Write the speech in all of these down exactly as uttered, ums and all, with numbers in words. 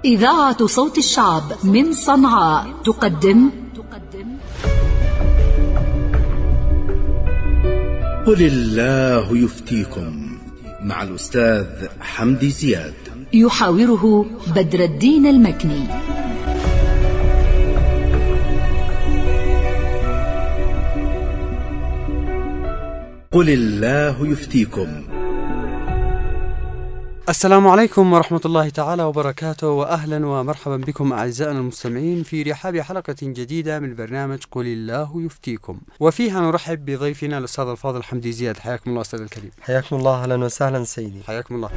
إذاعة صوت الشعب من صنعاء تقدم قل الله يفتيكم مع الأستاذ حمدي زياد، يحاوره بدر الدين المكني. قل الله يفتيكم. السلام عليكم ورحمة الله تعالى وبركاته، وأهلا ومرحبا بكم أعزائنا المستمعين في رحاب حلقة جديدة من برنامج قل الله يفتيكم، وفيها نرحب بضيفنا الأستاذ الفاضل حمدي زياد. حياكم الله أستاذ الكريم. حياكم الله، أهلا وسهلا سيدي. حياكم الله.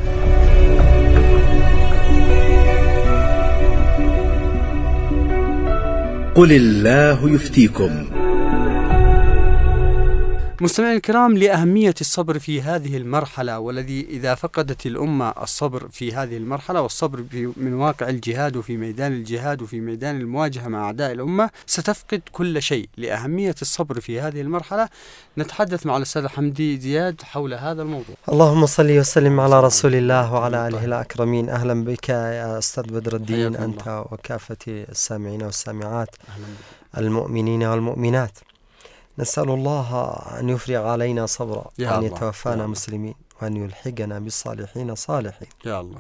قل الله يفتيكم. مستمعين الكرام، لأهمية الصبر في هذه المرحلة، والذي إذا فقدت الأمة الصبر في هذه المرحلة والصبر من واقع الجهاد وفي ميدان الجهاد وفي ميدان المواجهة مع أعداء الأمة ستفقد كل شيء. لأهمية الصبر في هذه المرحلة نتحدث مع الأستاذ حمدي زياد حول هذا الموضوع. اللهم صل وسلم على رسول الله وعلى آله الأكرمين. أهلا بك يا أستاذ بدر الدين، أنت وكافة السامعين والسامعات المؤمنين والمؤمنات. نسأل الله أن يفرغ علينا صبرا، وأن يتوفانا مسلمين، وأن يلحقنا بالصالحين صالحين يا الله.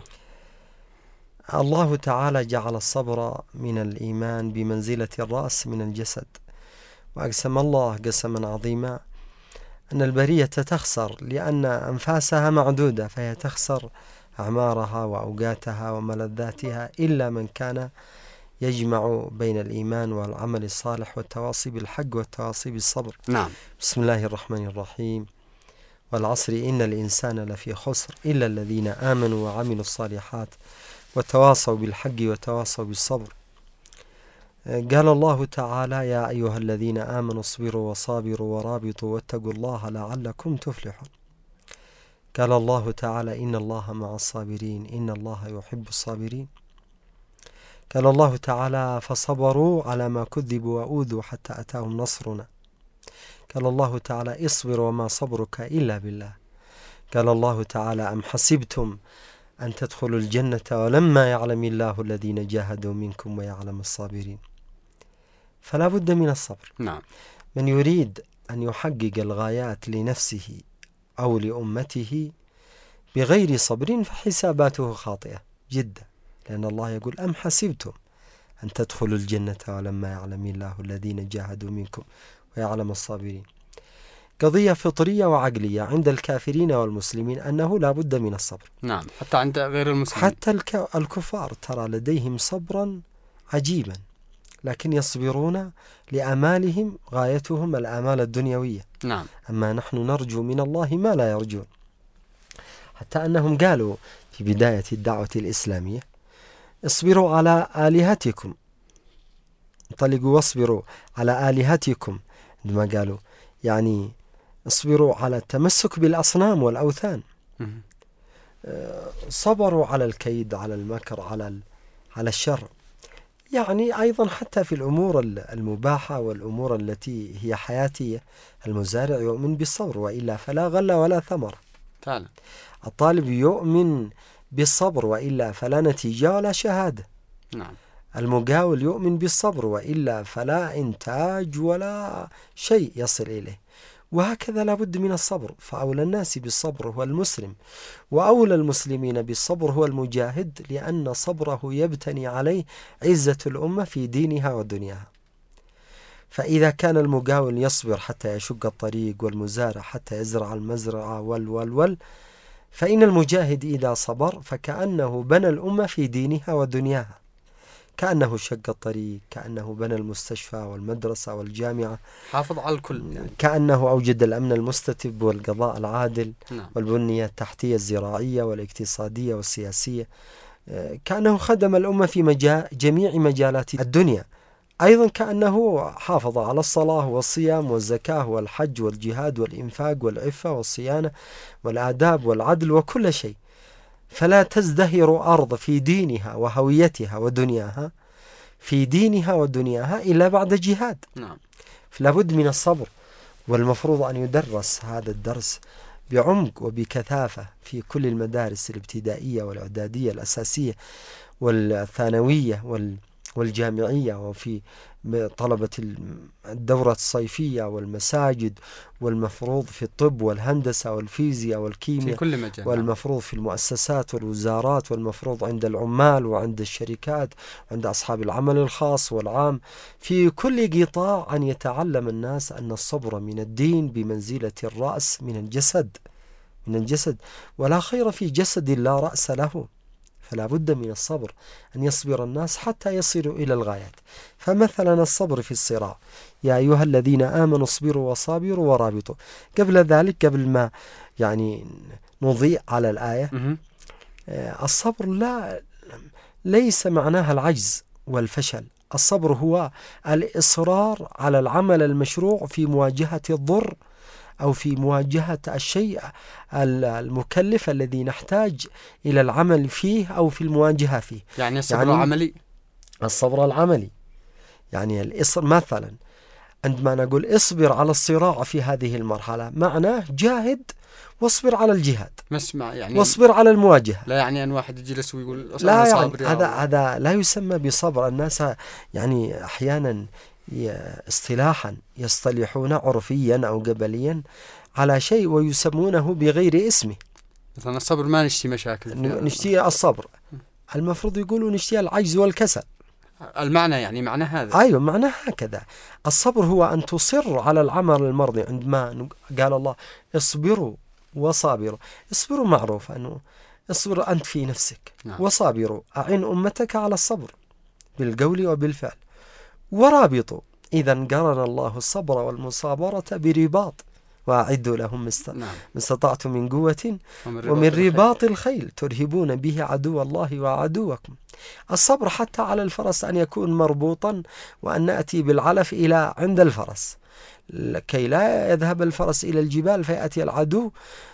الله تعالى جعل الصبر من الإيمان بمنزلة الرأس من الجسد، وأقسم الله قسما عظيما أن البرية تخسر لأن أنفاسها معدودة، فهي تخسر أعمارها وأوقاتها وملذاتها إلا من كان يجمع بين الإيمان والعمل الصالح والتواصي بالحق والتواصي بالصبر. نعم. بسم الله الرحمن الرحيم. والعصر إن الإنسان لفي خسر إلا الذين آمنوا وعملوا الصالحات وتواصوا بالحق وتواصوا بالصبر. قال الله تعالى: يا أيها الذين آمنوا اصبروا وصابروا ورابطوا واتقوا الله لعلكم تفلحون. قال الله تعالى: إن الله مع الصابرين إن الله يحب الصابرين. قال الله تعالى: فصبروا على ما كذبوا وأوذوا حتى أتاهم نصرنا. قال الله تعالى: اصبر وما صبرك إلا بالله. قال الله تعالى: أم حسبتم أن تدخلوا الجنة ولما يعلم الله الذين جاهدوا منكم ويعلم الصابرين. فلا بد من الصبر. نعم. من يريد أن يحقق الغايات لنفسه أو لأمته بغير صبر فحساباته خاطئة جدا، لأن الله يقول: أم حسبتم أن تدخلوا الجنة ولما يعلم الله الذين جاهدوا منكم ويعلم الصابرين. قضية فطرية وعقلية عند الكافرين والمسلمين أنه لا بد من الصبر. نعم، حتى عند غير المسلمين. حتى الكفار ترى لديهم صبرا عجيبا، لكن يصبرون لأمالهم، غايتهم الآمال الدنيوية. نعم. أما نحن نرجو من الله ما لا يرجون، حتى أنهم قالوا في بداية الدعوة الإسلامية: اصبروا على آلهتكم، انطلقوا واصبروا على آلهتكم. عندما قالوا يعني اصبروا على التمسك بالأصنام والأوثان، صبروا على الكيد، على المكر، على على الشر. يعني أيضا حتى في الأمور المباحة والأمور التي هي حياتية، المزارع يؤمن بالصبر، وإلا فلا غل ولا ثمر. فعلا. الطالب يؤمن بالصبر، وإلا فلا نتيجة ولا شهادة. نعم. المقاول يؤمن بالصبر، وإلا فلا إنتاج ولا شيء يصل إليه. وهكذا لا بد من الصبر. فأولى الناس بالصبر هو المسلم، وأولى المسلمين بالصبر هو المجاهد، لأن صبره يبتني عليه عزة الأمة في دينها ودنياها. فإذا كان المقاول يصبر حتى يشق الطريق، والمزارع حتى يزرع المزرعة وال وال وال فإن المجاهد إذا صبر فكأنه بنى الأمة في دينها ودنياها، كأنه شق الطريق، كأنه بنى المستشفى والمدرسة والجامعة، حافظ على الكل يعني. كأنه أوجد الأمن المستتب والقضاء العادل. نعم. والبنية التحتية الزراعية والاقتصادية والسياسية، كأنه خدم الأمة في مجال جميع مجالات الدنيا. أيضا كأنه حافظ على الصلاة والصيام والزكاة والحج والجهاد والإنفاق والعفة والصيانة والآداب والعدل وكل شيء. فلا تزدهر أرض في دينها وهويتها ودنياها في دينها ودنياها إلا بعد جهاد. نعم. فلا بد من الصبر، والمفروض أن يدرس هذا الدرس بعمق وبكثافة في كل المدارس الابتدائية والإعدادية الأساسية، والثانوية والجامعية وفي طلبة الدورة الصيفية والمساجد، والمفروض في الطب والهندسة والفيزياء والكيمياء في كل مجال، والمفروض في المؤسسات والوزارات، والمفروض عند العمال وعند الشركات وعند أصحاب العمل الخاص والعام. في كل قطاع أن يتعلم الناس أن الصبر من الدين بمنزلة الرأس من الجسد من الجسد ولا خير في جسد لا رأس له، فلا بد من الصبر، أن يصبر الناس حتى يصلوا إلى الغايات. فمثلا الصبر في الصراع، يا أيها الذين آمنوا اصبروا وصابروا ورابطوا. قبل ذلك، قبل ما يعني نضيء على الآية، الصبر لا ليس معناها العجز والفشل. الصبر هو الإصرار على العمل المشروع في مواجهة الضر أو في مواجهة الشيء المكلف الذي نحتاج إلى العمل فيه أو في المواجهة فيه. يعني الصبر يعني العملي، الصبر العملي يعني الإصر. مثلا عندما نقول اصبر على الصراع في هذه المرحلة، معناه جاهد واصبر على الجهاد، مسمع يعني واصبر على المواجهة. لا يعني أن واحد يجلس ويقول لا، يعني هذا هذا لا يسمى بصبر. الناس يعني أحيانا اصطلاحا يصطلحون عرفيا أو قبليا على شيء ويسمونه بغير اسمه. مثلا الصبر ما نشتي مشاكل، نشتي الصبر، المفروض يقولوا نشتي العجز والكسل. المعنى يعني معنى هذا. أيوة، معنى هكذا. الصبر هو أن تصر على العمل المرضي. عندما قال الله اصبروا وصابروا، اصبروا معروف أنه اصبر أنت في نفسك، نعم. وصابروا أعن أمتك على الصبر بالقول وبالفعل، ورابطوا. إذا قرن الله الصبر والمصابرة برباط، وأعدوا لهم ما استطعتم من قوة ومن رباط الخيل ترهبون به عدو الله وعدوكم. الصبر حتى على الفرس أن يكون مربوطا، وأن نأتي بالعلف إلى عند الفرس كي لا يذهب الفرس إلى الجبال فيأتي العدو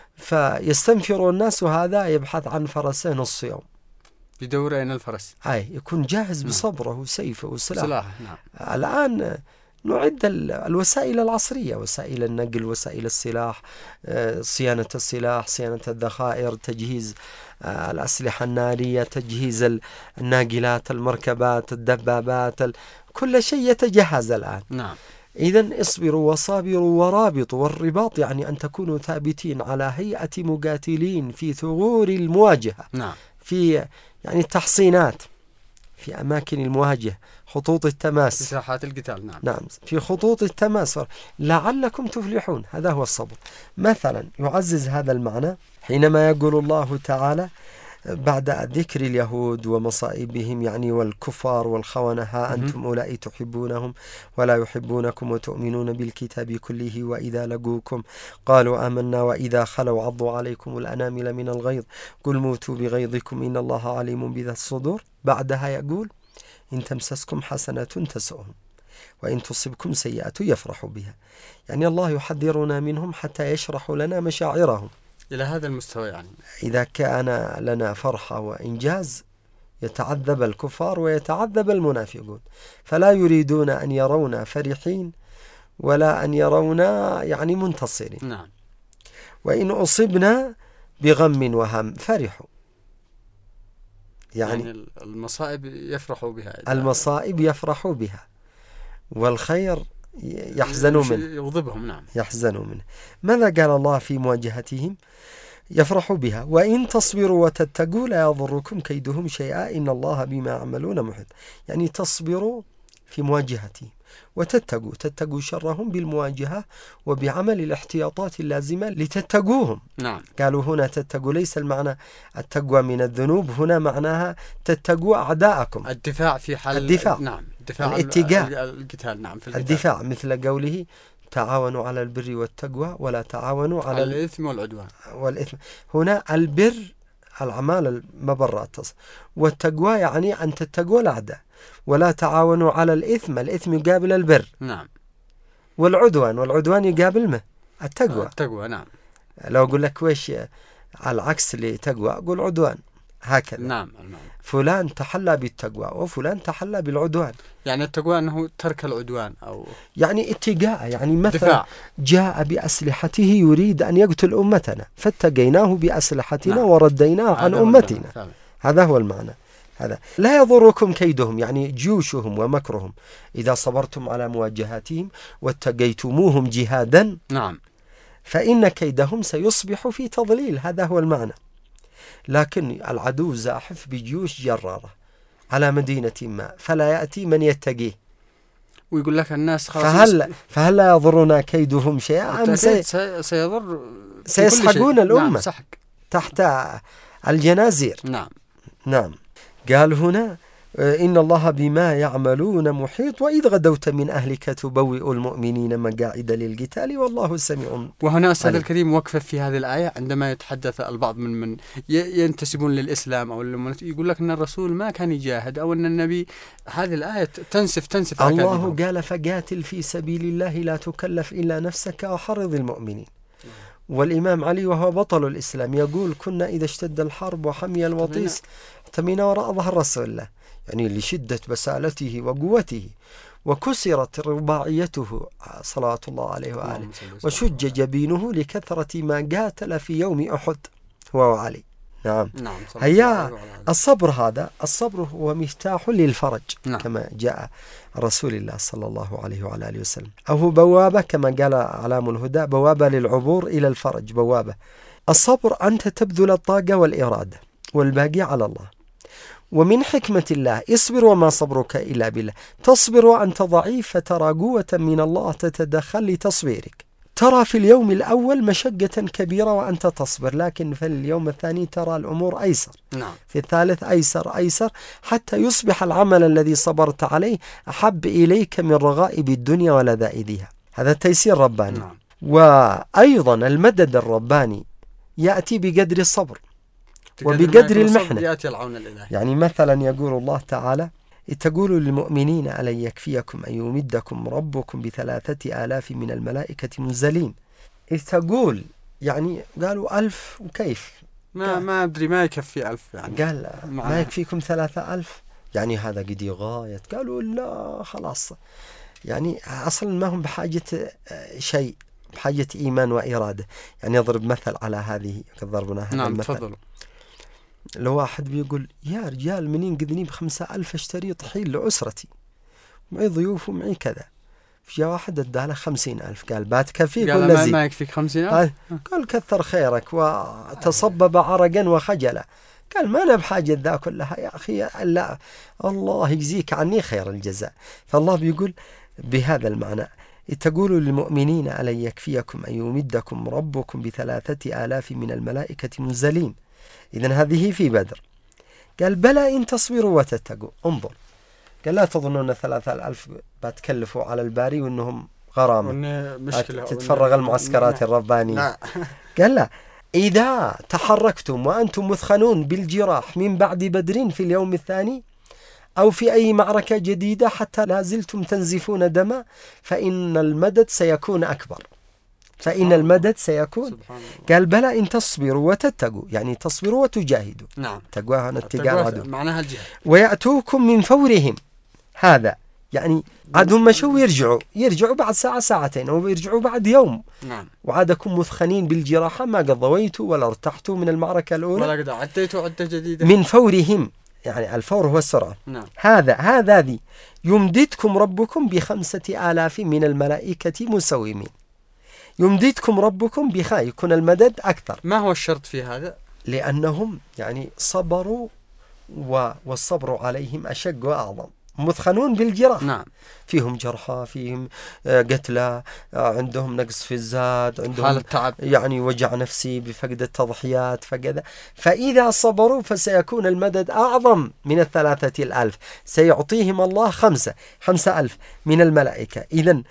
فيستنفر الناس، وهذا يبحث عن فرسه نص يوم يدور أين الفرس. أي يكون جاهز بصبره وسيفه وسلاحه. نعم. الآن نعد الوسائل العصرية، وسائل النقل، وسائل السلاح، صيانة السلاح، صيانة الذخائر، تجهيز الأسلحة النارية، تجهيز الناقلات، المركبات، الدبابات، كل شيء يتجهز الآن. نعم. إذن اصبروا وصابروا ورابطوا. والرباط يعني أن تكونوا ثابتين على هيئة مقاتلين في ثغور المواجهة. نعم. في يعني التحصينات، في أماكن المواجهة، خطوط التماس، في ساحات القتال. نعم. نعم، في خطوط التماس لعلكم تفلحون. هذا هو الصبر. مثلا يعزز هذا المعنى حينما يقول الله تعالى بعد ذكر اليهود ومصائبهم يعني والكفار والخونة، ها أنتم أولئك تحبونهم ولا يحبونكم وتؤمنون بالكتاب كله وإذا لقوكم قالوا آمنا وإذا خلوا عضوا عليكم الأنامل من الغيظ قل موتوا بغيظكم إن الله عليم بذات الصدور. بعدها يقول إن تمسسكم حسنة تسؤهم وإن تصبكم سيئة يفرحوا بها. يعني الله يحذرنا منهم حتى يشرحوا لنا مشاعرهم إلى هذا المستوى. يعني إذا كان لنا فرحة وإنجاز يتعذب الكفار ويتعذب المنافقون، فلا يريدون أن يرونا فرحين ولا أن يرونا يعني منتصرين. نعم. وإن أصبنا بغم وهم فرحوا، يعني, يعني المصائب يفرحوا بها، المصائب يفرحوا بها، والخير يحزنوا منه، يغضبهم. نعم. يحزنوا منه. ماذا قال الله في مواجهتهم؟ يفرحوا بها وإن تصبروا وتتقوا لا يضركم كيدهم شيئا إن الله بما يعملون محيط. يعني تصبروا في مواجهتهم وتتقوا، تتقوا شرهم بالمواجهة وبعمل الاحتياطات اللازمة لتتقوهم. نعم. قالوا هنا تتقوا ليس المعنى التقوى من الذنوب، هنا معناها تتقوا أعداءكم، الدفاع في حال الدفاع. نعم. الدفاع، الاتقاء، القتال. نعم. في القتال. الدفاع، مثل قوله تعاونوا على البر والتقوى ولا تعاونوا على, على الإثم والعدوان. والإثم هنا البر الأعمال المبرات، والتقوى يعني أن تتقوا الأعداء، ولا تعاونوا على الإثم، الإثم يقابل البر. نعم. والعدوان، والعدوان يقابل ما؟ التقوى. التقوى. نعم. لو أقول لك ويش على العكس لتقوى أقول عدوان، هكذا. نعم. المعنى. فلان تحلى بالتقوى وفلان تحلى بالعدوان. يعني التقوى أنه ترك العدوان أو يعني اتقاء، يعني مثلا دفاع. جاء بأسلحته يريد أن يقتل أمتنا فاتقيناه بأسلحتنا. نعم. ورديناه عن أمتنا. فعلا. هذا هو المعنى. هذا لا يضركم كيدهم، يعني جيوشهم ومكرهم إذا صبرتم على مواجهاتهم واتقيتموهم جهادا نعم فإن كيدهم سيصبح في تضليل. هذا هو المعنى. لكن العدو زاحف بجيوش جرارة على مدينة ما، فلا يأتي من يتقيه، ويقول لك الناس خلاص فهل فهل لا يضرنا كيدهم شيئا أم سي سيضر سيسحقون الأمة نعم سحق تحت الجنازير. نعم نعم. قال هنا إن الله بما يعملون محيط وإذ غدوت من أهلك تبوئ المؤمنين مقاعد للقتال والله سميع. وهنا أستاذ الكريم وقفة في هذه الآية عندما يتحدث البعض من من ينتسبون للإسلام أو يقول لك أن الرسول ما كان يجاهد أو أن النبي، هذه الآية تنسف تنسف الله قال فقاتل في سبيل الله لا تكلف إلا نفسك وحرض المؤمنين. والإمام علي وهو بطل الإسلام يقول كنا إذا اشتد الحرب وحمي الوطيس احتمينا وراء ظهر رسول الله، يعني لشدة بسالته وقوته، وكسرت رباعيته صلوات الله عليه وآله، وشج جبينه لكثرة ما قاتل في يوم أحد هو وعلي. نعم, نعم هيا الصبر، هذا الصبر هو مفتاح للفرج. نعم. كما جاء رسول الله صلى الله عليه وعلى آله وسلم، أو هو بوابة كما قال علام الهدى، بوابة للعبور إلى الفرج، بوابة. الصبر أنت تبذل الطاقة والإرادة والباقي على الله. ومن حكمة الله اصبر وما صبرك إلا بالله، تصبر وأنت ضعيف فترى قوة من الله تتدخل لتصبيرك. ترى في اليوم الأول مشقة كبيرة وأنت تصبر، لكن في اليوم الثاني ترى الأمور أيسر. نعم. في الثالث أيسر أيسر حتى يصبح العمل الذي صبرت عليه أحب إليك من رغائب الدنيا ولذائذها. هذا التيسير رباني. نعم. وأيضا المدد الرباني يأتي بقدر الصبر وبقدر المحنة. يأتي العون الإلهي. يعني مثلا يقول الله تعالى تقول للمؤمنين ألن يكفيكم أن يمدكم ربكم بثلاثة آلاف من الملائكة منزلين. إذ تقول يعني قالوا ألف وكيف ما ما أدري ما يكفي ألف، يعني قال ما يكفيكم ثلاثة ألف، يعني هذا قد غاية. قالوا لا خلاص، يعني أصلا ما هم بحاجة شيء، بحاجة إيمان وإرادة. يعني يضرب مثل على هذه قد ضربنا هذا نعم المثل. تفضل. لو واحد بيقول يا رجال منين قذني بخمسة ألف اشتري طحين لأسرتي، معي ضيوف ومعي كذا، جاء واحد اداله خمسين ألف، قال باتكفيك ولا زي؟ ما يكفيك خمسين ألف؟ قال كثر خيرك، وتصبب عرقا وخجلا. قال ما أنا بحاجة ذا كلها يا أخي، لا الله يجزيك عني خير الجزاء. فالله بيقول بهذا المعنى تقول للمؤمنين ألن يكفيكم أن يمدكم ربكم بثلاثة آلاف من الملائكة منزلين. إذن هذه في بدر. قال بلى إن تصبروا وتتقوا. انظر، قال لا تظنون ثلاثة ألف بتكلفوا على الباري وإنهم غرامة تتفرغ المعسكرات الربانية. قال لا، إذا تحركتم وأنتم مثخنون بالجراح من بعد بدر في اليوم الثاني أو في أي معركة جديدة حتى لا زلتم تنزفون دما، فإن المدد سيكون أكبر، فإن المدد سيكون. قال بلى إن تصبروا وتتقوا، يعني تصبروا وتجاهدوا. نعم. تقواها اتقاء العدو. معناها الجهاد. ويأتوكم من فورهم، هذا يعني عادهم مشوا يرجعوا يرجعوا بعد ساعة ساعتين أو يرجعوا بعد يوم. نعم. وعادكم مثخنين بالجراحة ما قد ضويتوا ولا ارتحتوا من المعركة الأولى ولا قد عديتوا عدة جديدة. من فورهم، يعني الفور هو السرعة. نعم. هذا هذا ذي يمددكم ربكم بخمسة آلاف من الملائكة مسومين. يمددكم ربكم بخير، يكون المدد أكثر. ما هو الشرط في هذا؟ لأنهم يعني صبروا والصبر عليهم أشق وأعظم، مثخنون بالجراح. نعم. فيهم جرحى، فيهم قتلى، عندهم نقص في الزاد، عندهم حالة تعب، يعني وجع نفسي بفقد التضحيات فكذا. فإذا صبروا فسيكون المدد أعظم من الثلاثة الألف، سيعطيهم الله خمسة خمسة ألف من الملائكة. إذن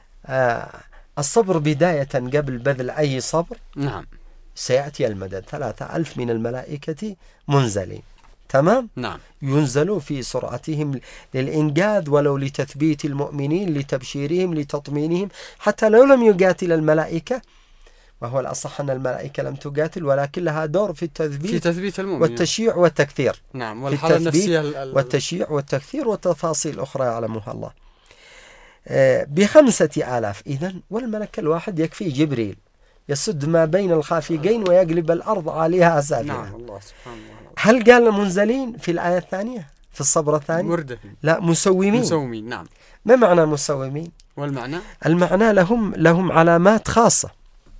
آه الصبر بداية قبل بذل أي صبر. نعم. سيأتي المدد ثلاثة ألف من الملائكة منزلين. تمام؟ نعم. ينزلوا في سرعتهم للإنقاذ ولو لتثبيت المؤمنين، لتبشيرهم، لتطمينهم، حتى لو لم يقاتل الملائكة، وهو الأصح أن الملائكة لم تقاتل ولكن لها دور في التثبيت في تثبيت المؤمنين والتشييع والتكثير. نعم. والحالة النفسية والتشييع والتكثير وتفاصيل أخرى يعلمها الله. بخمسة آلاف إذن، والملك الواحد يكفي جبريل يسد ما بين الخافقين ويقلب الأرض عليها سافلة. نعم الله سبحانه وتعالى. هل قال منزلين في الآية الثانية في الصبر الثاني؟ مردفين. لا، مسومين. مسومين نعم. ما معنى مسومين؟ والمعنى؟ المعنى لهم لهم علامات خاصة.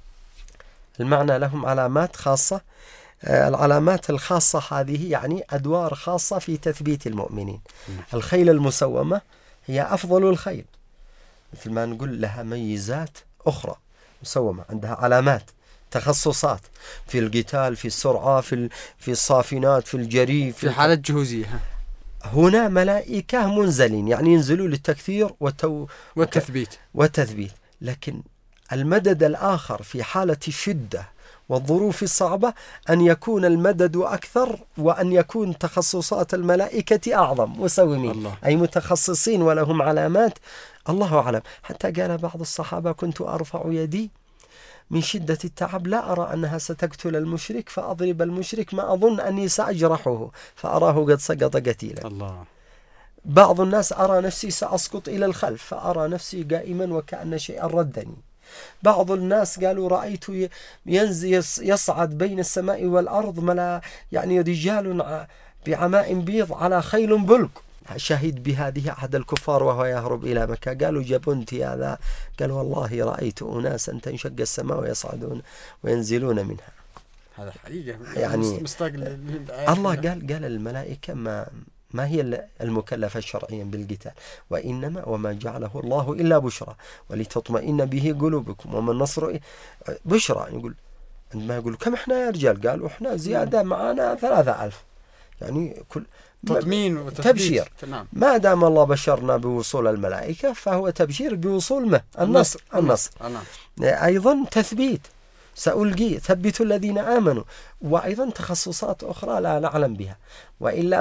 المعنى لهم علامات خاصة. آه العلامات الخاصة هذه يعني أدوار خاصة في تثبيت المؤمنين. الخيل المسومة هي أفضل الخيل، مثل ما نقول لها ميزات أخرى مسومة، عندها علامات، تخصصات في القتال، في السرعة، في في الصافنات، في الجري، في, في حالة جهوزية. هنا ملائكة منزلين يعني ينزلوا للتكثير والتو والتثبيت والتثبيت. لكن المدد الآخر في حالة الشدة والظروف الصعبة أن يكون المدد أكثر، وأن يكون تخصصات الملائكة أعظم، مسومين الله. أي متخصصين ولهم علامات الله أعلم. حتى قال بعض الصحابة: كنت أرفع يدي من شدة التعب لا أرى أنها ستقتل المشرك فأضرب المشرك ما أظن أني سأجرحه فأراه قد سقط قتيلا. الله. بعض الناس: أرى نفسي سأسقط إلى الخلف فأرى نفسي قائما وكأن شيئا ردني. بعض الناس قالوا: رأيت ينزل يصعد بين السماء والأرض ملا يعني رجال بعماء بيض على خيل بلق. شهد بهذه أحد الكفار وهو يهرب إلى مكة. قالوا: جبنت هذا؟ قال: والله رأيت أناسا تنشق السماء ويصعدون وينزلون منها. هذا حقيقة يعني مستقل. الله قال قال الملائكة ما ما هي المكلفة شرعيا بالقتال، وإنما وما جعله الله إلا بشرى ولتطمئن به قلوبكم وما النصر بشرى. يقول عندما يقول كم إحنا يا رجال؟ قالوا إحنا زيادة معنا ثلاثة ألف، يعني كل تطمين وتبشير. ما دام الله بشرنا بوصول الملائكة فهو تبشير بوصول ما النصر. النصر, النصر. أيضا تثبيت، سألقي ثبتوا الذين آمنوا، وأيضا تخصصات أخرى لا نعلم بها، وإلا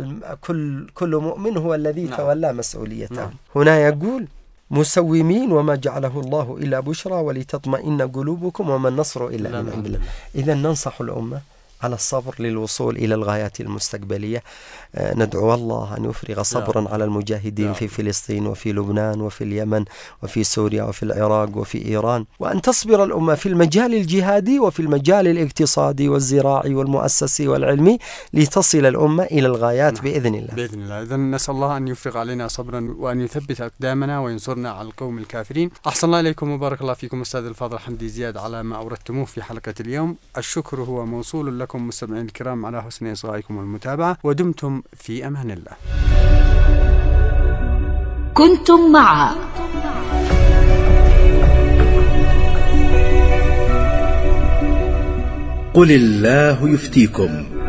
فكل كل مؤمن هو الذي نعم. تولى مسؤوليته. نعم. هنا يقول: مسومين وما جعله الله إلا بشرى ولتطمئن قلوبكم وما النصر إلا من عند الله. إذا ننصح الأمة على الصبر للوصول إلى الغايات المستقبلية. آه ندعو الله أن يفرغ صبرا نعم. على المجاهدين نعم. في فلسطين وفي لبنان وفي اليمن وفي سوريا وفي العراق وفي إيران، وأن تصبر الأمة في المجال الجهادي وفي المجال الاقتصادي والزراعي والمؤسسي والعلمي لتصل الأمة إلى الغايات نعم. بإذن الله. بإذن الله. إذن نسأل الله أن يفرغ علينا صبرا وأن يثبت أقدامنا وينصرنا على القوم الكافرين. أحسن الله إليكم وبارك الله فيكم أستاذ الفاضل حمدي زياد على ما أوردتموه في حلقة اليوم. الشكر هو موصول لكم مستمعين الكرام على حسن إصغائكم والمتابعة، ودمتم في أمان الله. كنتم مع قل الله يفتيكم